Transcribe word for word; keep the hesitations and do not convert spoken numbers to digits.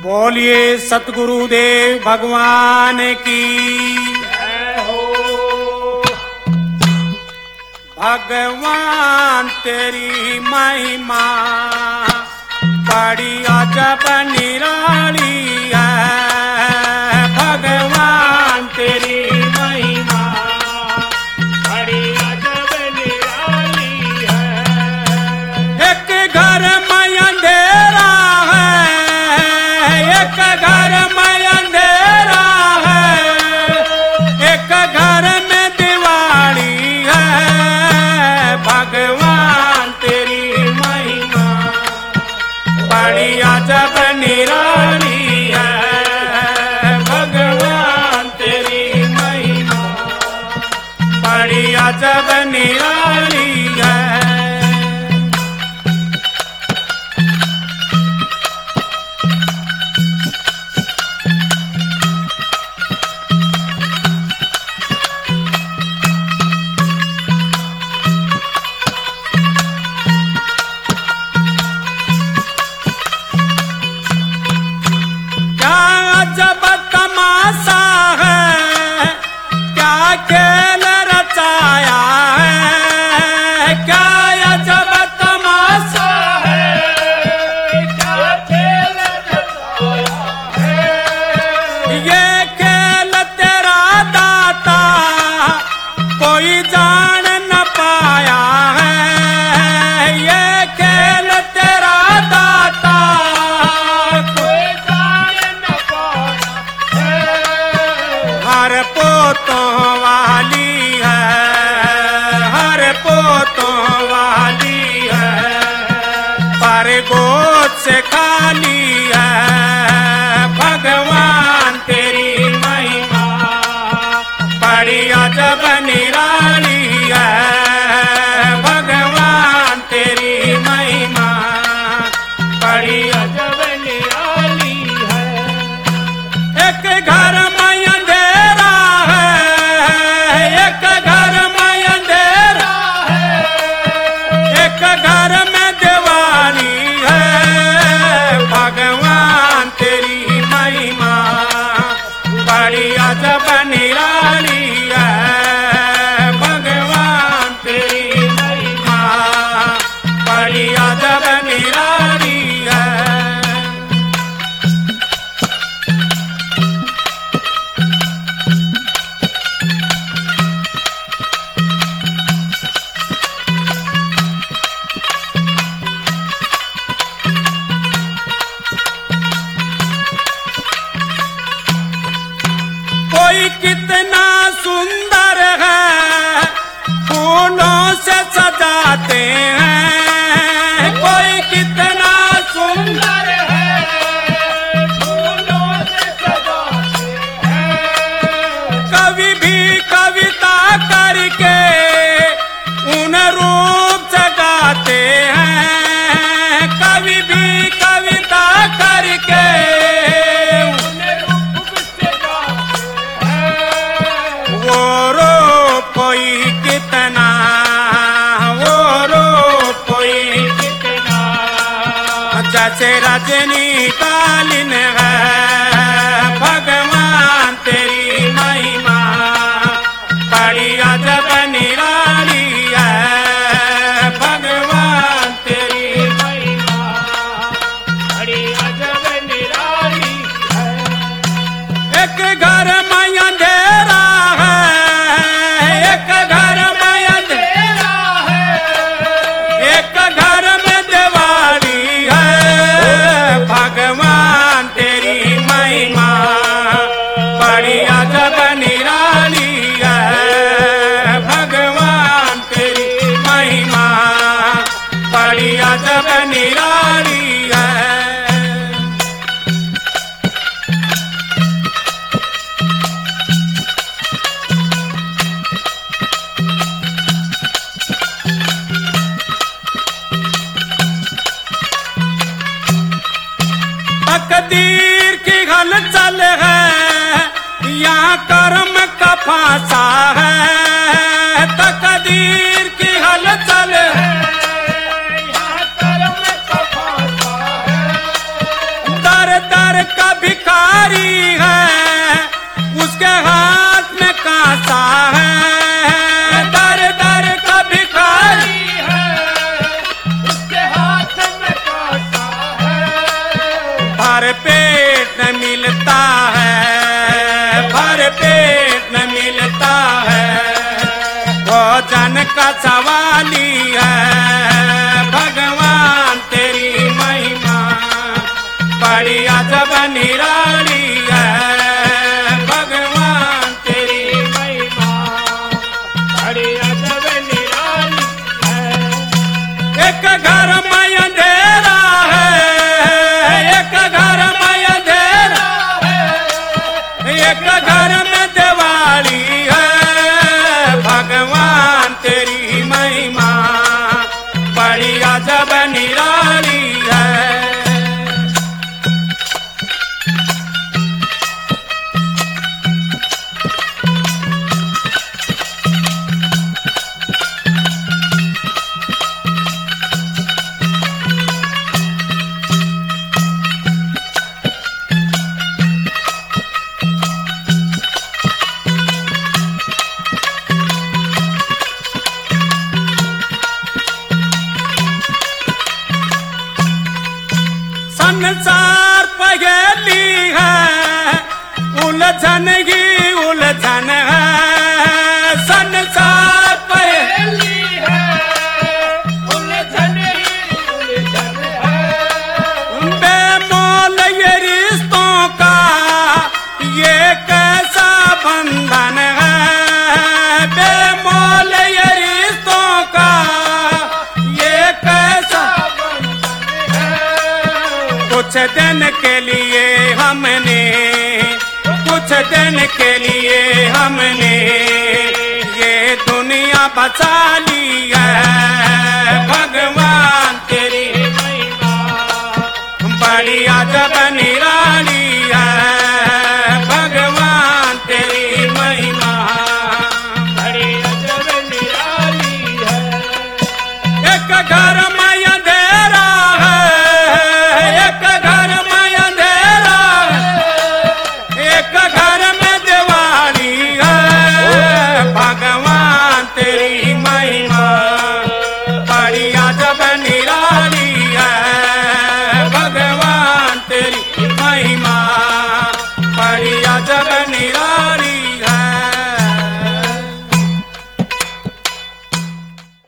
बोलिए सतगुरुदेव भगवान की जय हो। भगवान तेरी महिमा बड़ी अजब निराली है। भगवान तेरी महिमा बड़ी अजब निराली है। एक घर में अंधेरा है, एक घर में अंधेरा है, एक घर में दिवाली है। भगवान तेरी महिमा बड़ी अजब निराली है। भगवान तेरी महिमा बड़ी अजब निराली है। जब तमाशा है, क्या खेल रचाया है। क्या जब तमाशा है, क्या खेल रचाया है। ये खेल तेरा दाता कोई जान न पाया है। ये खेल तेरा दाता कोई जान न पाया है। हर पोतों वाली है, हर पोतों वाली है, पर गोद से खाली है। भगवान तेरी महिमा बड़ी अजब निराली है। भगवान तेरी महिमा बड़ी अजब निराली है। एक घर में अंधेरा है, एक घर में अंधेरा है, एक घर में दिवाली है। भगवान तेरी महिमा बड़ी अजब निराली है। भगवान तेरी महिमा बड़ी अजब निराली है। कोई कितना सुंदर है, फूलों से सजाते हैं। कोई कितना सुंदर है, फूलों से सजाते हैं। कवि भी कविता करके उन रूप जगाते हैं। कवि भी कविता करके वो रो कोई कितना, वो रो कोई कितना जैसे रजनी कालीन है। भगवान तेरी महिमा बड़ी अजब निराली है। भगवान तेरी महिमा बड़ी अजब निराली है। एक घर में अंधेरा है, एक घर में अंधेरा है। एक घर में दिवाली है। भगवान तेरी महिमा बड़ी अजब निराली है। भगवान तेरी महिमा बड़ी अजब निराली है। तकदीर की हलचल है, यहाँ कर्म का फांसा है। तकदीर की हलचल है, यहाँ कर्म का फांसा है। दर दर का मिलता है, भर पेट न मिलता है, भोजन का सवाली है। भगवान तेरी महिमा बड़ी अजब निराली है। भगवान तेरी महिमा बड़ी अजब निराली है। एक घर में अंधेरा है, एक घर में अंधेरा है, एक घर में दिवाली है। भगवान तेरी महिमा बड़ी अजब निराली है। संसार पहेली है, उलझन ही उलझन है। संसार पहेली पहेली है, उलझन ही उलझन है। बेमोल ये रिश्तों का ये कैसा बंधन है। बेमोल ये रिश्तों का ये कैसा कुछ दिन के लिए हमने, कुछ दिन के लिए हमने ये दुनिया बचा ली है। भगवान तेरी महिमा बड़ी अजब निराली है। भगवान तेरी महिमा बड़ी अजब निराली है। एक घर